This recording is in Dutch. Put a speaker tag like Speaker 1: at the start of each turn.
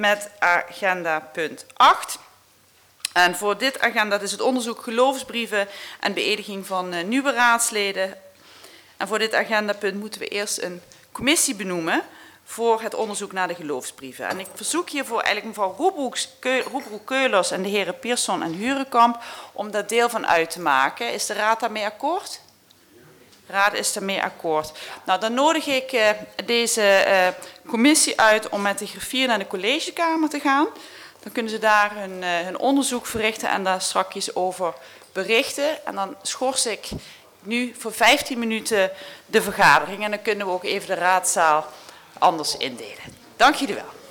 Speaker 1: met agenda punt 8. En voor dit agenda, dat is het onderzoek geloofsbrieven en beëdiging van nieuwe raadsleden. En voor dit agendapunt moeten we eerst een commissie benoemen voor het onderzoek naar de geloofsbrieven. En ik verzoek hiervoor eigenlijk mevrouw Roebroek-Keulers en de heren Pierson en Hurenkamp om daar deel van uit te maken. Is de raad daarmee akkoord? De raad is daarmee akkoord. Nou, dan nodig ik deze commissie uit om met de griffier naar de collegekamer te gaan. Dan kunnen ze daar hun onderzoek verrichten en daar straks over berichten. En dan schors ik nu voor 15 minuten de vergadering. En dan kunnen we ook even de raadzaal anders indelen. Dank jullie wel.